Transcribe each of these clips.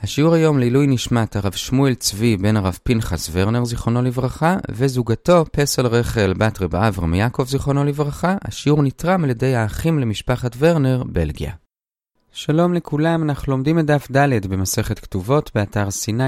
השיעור היום לעילוי נשמת הרב שמואל צבי בן הרב פנחס ורנר זיכרונו לברכה וזוגתו פסל רחל בת רב אברהם יעקב זיכרונו לברכה. השיעור נתרם על ידי האחים למשפחת ורנר, בלגיה. שלום לכולם, אנחנו לומדים את דף ד' במסכת כתובות באתר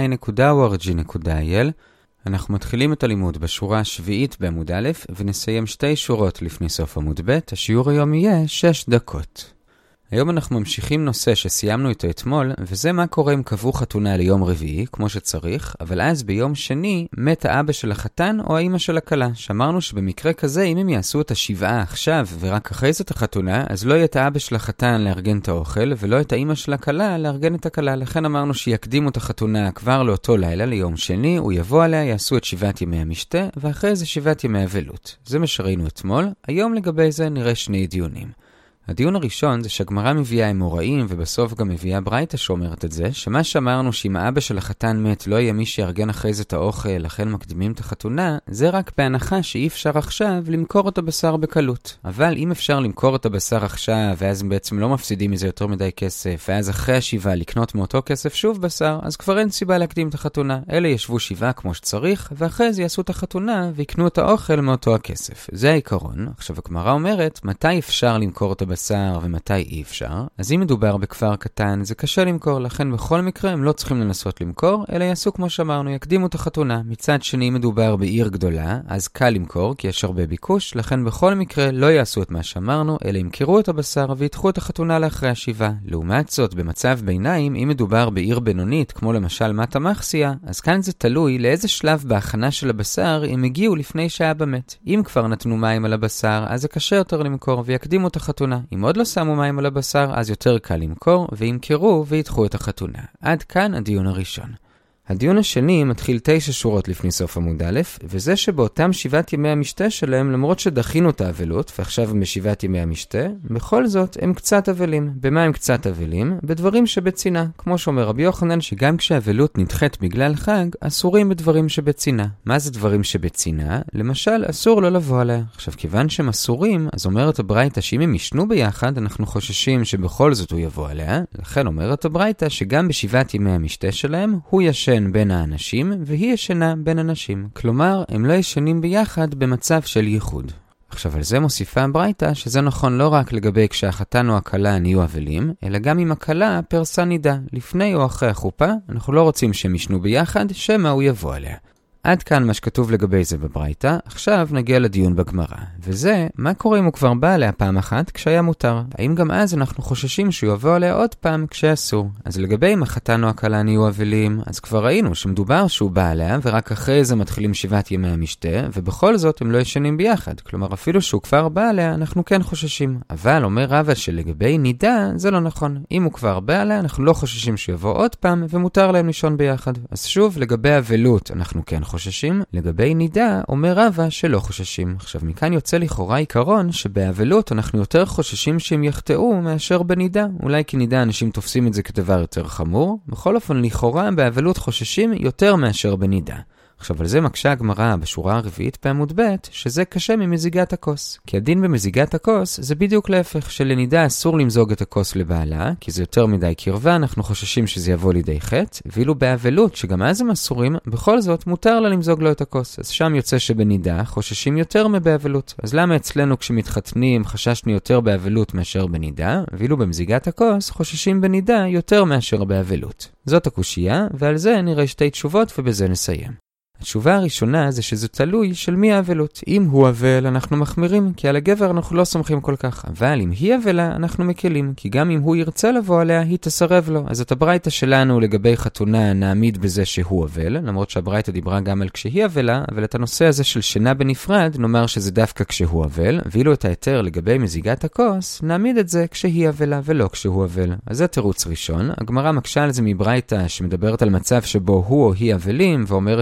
sinai.org.il. אנחנו מתחילים את הלימוד בשורה השביעית בעמוד א' ונסיים 2 שורות לפני סוף עמוד ב'. השיעור היום יהיה 6 דקות. היום אנחנו ממשיכים נושא שסיימנו איתו אתמול, וזה מה קורה אם קבעו חתונה ליום רביעי, כמו שצריך, אבל אז ביום שני מת האבא של החתן או האמא של הכלה. שאמרנו שבמקרה כזה, אם הם יעשו את השבעה עכשיו ורק אחרי זאת החתונה, אז לא יהיה את האבא של החתן לארגן את האוכל, ולא את האמא של הכלה לארגן את הכלה. לכן אמרנו שיקדימו את החתונה כבר לאותו לילה, ליום שני, הוא יבוא עליה, יעשו את 7 ימי המשתה, ואחרי זה 7 ימי אבלות. זה מה שראינו אתמול. היום לגבי זה נראה 2 דיונים. הדיון הראשון זה שהגמרא מביאה אמוראים ובסוף גם מביאה ברייתא שאומרת את זה, שמה שאמרנו שאם האבא של החתן מת לא יהיה מי שיארגן אחרי זה את האוכל, לכן מקדימים את החתונה, זה רק בהנחה שאי אפשר עכשיו למכור את הבשר בקלות. אבל אם אפשר למכור את הבשר עכשיו ואז הם בעצם לא מפסידים מזה יותר מדי כסף, ואז אחרי השבעה לקנות מאותו כסף שוב בשר, אז כבר אין סיבה להקדים את החתונה. אלה ישבו 7 כמו שצריך, ואחרי זה יעשו את החתונה ויקנו את האוכל מאותו הכסף. זה העיקרון. עכשיו הגמרא אומרת, מתי אפשר למכור את בשר ומתי אי אפשר. אז אם מדובר בכפר קטן, זה קשה למכור, לכן בכל מקרה הם לא צריכים לנסות למכור, אלא יעשו כמו שאמרנו, יקדימו את החתונה. מצד שני, אם מדובר בעיר גדולה, אז קל למכור, כי יש הרבה ביקוש, לכן בכל מקרה לא יעשו את מה שאמרנו, אלא ימכרו את הבשר וידחו את החתונה לאחרי השבעה. לעומת זאת, במצב ביניים, אם מדובר בעיר בינונית, כמו למשל מטה מחסיה, אז כאן זה תלוי לאיזה שלב בהכנה של הבשר הם הגיעו לפני שהאבא מת. אם כבר נתנו מים על הבשר, אז זה קשה יותר למכור ויקדימו את החתונה. אם עוד לא שמו מים על הבשר, אז יותר קל למכור, וימכרו וידחו את החתונה. עד כאן הדיון הראשון. הדיון השני מתחיל 9 שורות לפני סוף עמוד א', וזה שבאותם 7 ימי המשתה שלהם, למרות שדחינו את האבלות, ועכשיו הם ב7 ימי המשתה, בכל זאת הם קצת אבלים. במה הם קצת אבלים? בדברים שבצינה. כמו שאומר רבי יוחנן, שגם כשהאבלות נדחית בגלל חג, אסורים בדברים שבצינה. מה זה דברים שבצינה? למשל, אסור לא לבוא עליה. עכשיו, כיוון שהם אסורים, אז אומרת הברייתא שאם הם ישנו ביחד, אנחנו חוששים שבכל זאת הוא יבוא עליה. לכן אומרת הברייתא שגם ב7 ימי המשתה שלהם, הוא ישן בין האנשים, והיא ישנה בין אנשים. כלומר, הם לא ישנים ביחד במצב של ייחוד. עכשיו, על זה מוסיפה הברייתא שזה נכון לא רק לגבי כשהחתן או הכלה נהיו אבלים, אלא גם אם הכלה פרסה נידה. לפני או אחרי החופה, אנחנו לא רוצים שהם ישנו ביחד, שמא הוא יבוא עליה. עד כאן מה שכתוב לגבי זה בברייתא. עכשיו נגיע לדיון בגמרא. וזה, מה קורה אם הוא כבר בא עליה פעם אחת כשהיה מותר? האם גם אז אנחנו חוששים שהוא יבוא עליה עוד פעם כשאסור? אז לגבי אם החתן או הכלה נהיו אבלים, אז כבר ראינו שמדובר שהוא בא עליה, ורק אחרי זה מתחילים 7 ימי המשתה, ובכל זאת הם לא ישנים ביחד. כלומר, אפילו שהוא כבר בא עליה, אנחנו כן חוששים. אבל אומר רבא שלגבי נידה, זה לא נכון. אם הוא כבר בא עליה, אנחנו לא חוששים שהוא יבוא עוד פעם, ומותר להם לישון ביחד. אז שוב, לגבי אבלות, אנחנו כן חוששים. לגבי נידה, אומר רבא שלא חוששים. עכשיו, מכאן יוצא לכאורה עיקרון שבאבלות אנחנו יותר חוששים שהם יחטאו מאשר בנידה. אולי כי נידה אנשים תופסים את זה כדבר יותר חמור. בכל אופן, לכאורה באבלות חוששים יותר מאשר בנידה. עכשיו, על זה מקשה הגמרא בשורה הרביעית בעמוד ב' שזה קשה ממזיגת הכוס. כי הדין במזיגת הכוס זה בדיוק להפך, שלנידה אסור למזוג את הכוס לבעלה, כי זה יותר מדי קרבה, אנחנו חוששים שזה יבוא לידי חטא, ואילו באבלות, שגם אז הם אסורים, בכל זאת מותר לה למזוג לו את הכוס. אז שם יוצא שבנידה חוששים יותר מבאבלות. אז למה אצלנו כשמתחתנים חששנו יותר באבלות מאשר בנידה, ואילו במזיגת הכוס חוששים בנידה יותר מאשר באבלות? זאת הקושייה, ועל זה נראה 2 תשובות ובזה נסיים. התשובה הראשונה זה שזה תלוי של מי האבלות. אם הוא אבל, אנחנו מחמירים, כי על הגבר אנחנו לא סומכים כל כך. אבל אם היא אבלה, אנחנו מקלים, כי גם אם הוא ירצה לבוא עליה, היא תסרב לו. אז את הברייתא שלנו לגבי חתונה נעמיד בזה שהוא אבל, למרות שהברייתא דיברה גם על כשהיא אבלה, אבל את הנושא הזה של שינה בנפרד, נאמר שזה דווקא כשהוא אבל, ואילו את היתר לגבי מזיגת הכוס, נעמיד את זה כשהיא אבלה ולא כשהוא אבל. אז זה תירוץ ראשון. הגמרא מקשה על זה מברייתא שמדברת על מצב שבו הוא או היא אבלים, ואומרת שהצד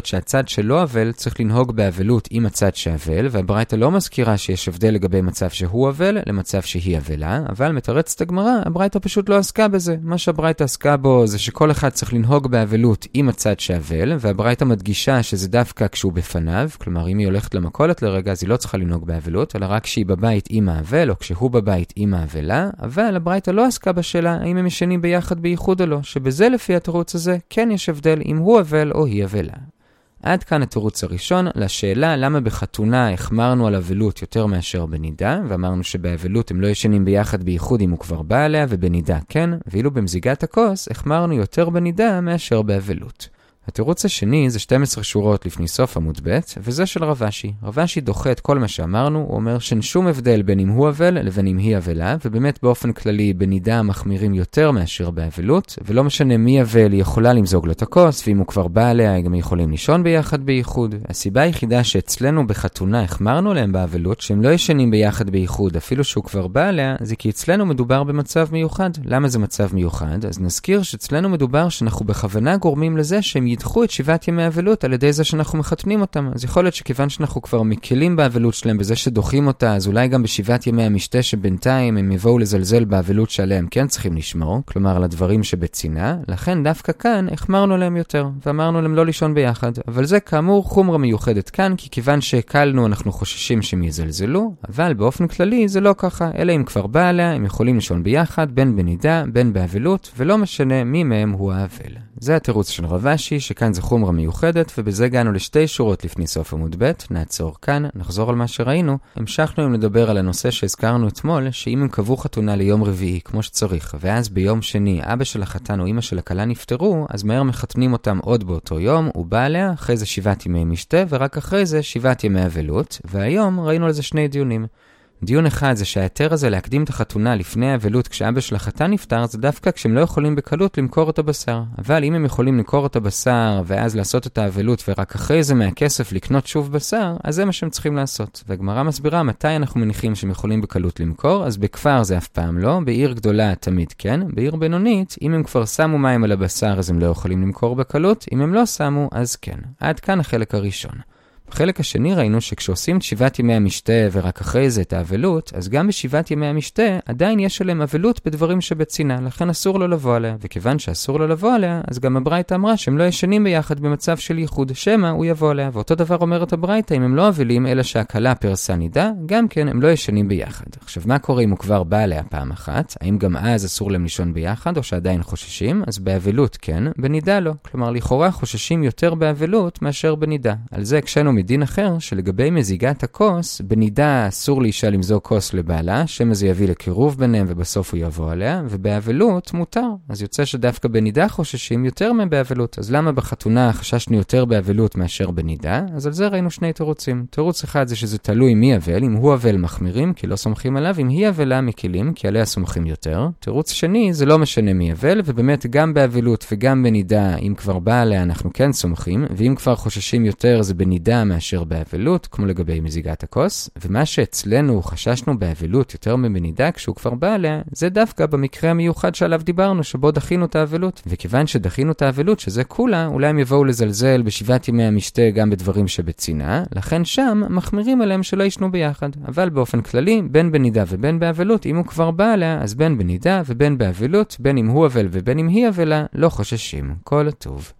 שלא אבל צריך לנהוג באבלות עם הצד שאבל, והברייתא לא מזכירה שיש הבדל לגבי מצב שהוא אבל למצב שהיא אבלה, אבל מתרצת הגמרא, הברייתא פשוט לא עסקה בזה. מה שהברייתא עסקה בו זה שכל אחד צריך לנהוג באבלות עם הצד שאבל, והברייתא מדגישה שזה דווקא כשהוא בפניו, כלומר אם היא הולכת למכולת לרגע אז היא לא צריכה לנהוג באבלות, אלא רק כשהיא בבית עם האבל או כשהוא בבית עם האבלה, אבל הברייתא לא עסקה בשאלה האם הם ישנים ביחד בייחוד או לא, שבזה לפי התירוץ הזה כן יש הבדל אם הוא אבל או היא אבלה. עד כאן התירוץ הראשון לשאלה למה בחתונה החמרנו על אבלות יותר מאשר בנידה, ואמרנו שבאבלות הם לא ישנים ביחד בייחוד אם הוא כבר בא עליה, ובנידה כן, ואילו במזיגת הכוס החמרנו יותר בנידה מאשר באבלות. התירוץ השני זה 12 שורות לפני סוף עמוד ב', וזה של רב אשי. רב אשי דוחה את כל מה שאמרנו, הוא אומר שאין שום הבדל בין אם הוא אבל לבין אם היא אבלה, ובאמת באופן כללי בנידה מחמירים יותר מאשר באבלות, ולא משנה מי אבל היא יכולה למזוג לו את הכוס, ואם הוא כבר בא עליה הם יכולים לישון ביחד בייחוד. הסיבה היחידה שאצלנו בחתונה החמרנו להם באבלות, שהם לא ישנים ביחד בייחוד אפילו שהוא כבר בא עליה, זה כי אצלנו מדובר במצב מיוחד. למה זה מצב מיוחד? אז נזכיר שאצלנו מדובר שאנחנו בכוונה גורמים לזה שהם ידחו את 7 ימי האבלות על ידי זה שאנחנו מחתנים אותם. אז יכול להיות שכיוון שאנחנו כבר מקלים באבלות שלהם בזה שדוחים אותה, אז אולי גם ב7 ימי המשתה שבינתיים הם יבואו לזלזל באבלות שעליהם כן צריכים לשמור, כלומר לדברים שבצינה, לכן דווקא כאן החמרנו להם יותר, ואמרנו להם לא לישון ביחד. אבל זה כאמור חומרה מיוחדת כאן, כי כיוון שהקלנו אנחנו חוששים שהם יזלזלו, אבל באופן כללי זה לא ככה, אלא אם כבר בא עליה, הם יכולים לישון ביחד, בין בנידה, בין באבלות, ולא משנה מי מהם הוא האבל. זה התירוץ של רב אשי, שכאן זה חומרה מיוחדת, ובזה הגענו לשתי שורות לפני סוף עמוד ב'. נעצור כאן, נחזור על מה שראינו. המשכנו עם לדבר על הנושא שהזכרנו אתמול, שאם הם קבעו חתונה ליום רביעי כמו שצריך, ואז ביום שני אבא של החתן או אמא של הכלה נפטרו, אז מהר מחתנים אותם עוד באותו יום, הוא בא עליה, אחרי זה 7 ימי משתה, ורק אחרי זה 7 ימי אבלות, והיום ראינו על זה 2 דיונים. דיון אחד זה שההיתר הזה להקדים את החתונה לפני האבלות כשאבא של החתן נפטר, זה דווקא כשהם לא יכולים בקלות למכור את הבשר. אבל אם הם יכולים למכור את הבשר ואז לעשות את האבלות ורק אחרי זה מהכסף לקנות שוב בשר, אז זה מה שהם צריכים לעשות. והגמרא מסבירה מתי אנחנו מניחים שהם יכולים בקלות למכור, אז בכפר זה אף פעם לא, בעיר גדולה תמיד כן, בעיר בינונית, אם הם כבר שמו מים על הבשר אז הם לא יכולים למכור בקלות, אם הם לא שמו אז כן. עד כאן החלק הראשון. בחלק השני ראינו שכשעושים את 7 ימי המשתה ורק אחרי זה את האבלות, אז גם ב7 ימי המשתה עדיין יש עליהם אבלות בדברים שבצינה, לכן אסור לו לבוא עליה. וכיוון שאסור לו לבוא עליה, אז גם הברייתא אמרה שהם לא ישנים ביחד במצב של ייחוד, שמא הוא יבוא עליה. ואותו דבר אומרת הברייתא, אם הם לא אבלים אלא שהכלה פרסה נידה, גם כן הם לא ישנים ביחד. עכשיו מה קורה אם הוא כבר בא עליה פעם אחת? האם גם אז אסור להם לישון ביחד או שעדיין חוששים? אז באבלות כן, בנידה לא. כלומר לכאורה חוששים יותר באבלות מאשר בנידה. על זה הקשנו מדין אחר, שלגבי מזיגת הכוס, בנידה אסור לאישה למזוג כוס לבעלה, שמא זה יביא לקירוב ביניהם ובסוף הוא יבוא עליה, ובאבלות מותר. אז יוצא שדווקא בנידה חוששים יותר מבאבלות. אז למה בחתונה חששנו יותר באבלות מאשר בנידה? אז על זה ראינו 2 תירוצים. תירוץ אחד זה שזה תלוי מי אבל, אם הוא אבל מחמירים כי לא סומכים עליו, אם היא אבלה מקילים כי עליה סומכים יותר. תירוץ שני זה לא משנה מי אבל, ובאמת גם באבלות וגם בנידה, אם כבר בא עליה אנחנו כן סומכים, ואם כבר חוששים יותר זה בנידה מאשר באבלות, כמו לגבי מזיגת הכוס, ומה שאצלנו חששנו באבלות יותר מבנידה כשהוא כבר בא עליה, זה דווקא במקרה המיוחד שעליו דיברנו, שבו דחינו את האבלות. וכיוון שדחינו את האבלות, שזה כולה, אולי הם יבואו לזלזל ב7 ימי המשתה גם בדברים שבצינה, לכן שם מחמירים עליהם שלא ישנו ביחד. אבל באופן כללי, בין בנידה ובין באבלות, אם הוא כבר בא עליה, אז בין בנידה ובין באבלות, בין אם הוא אבל ובין אם היא אבלה, לא חוששים. כל הטוב.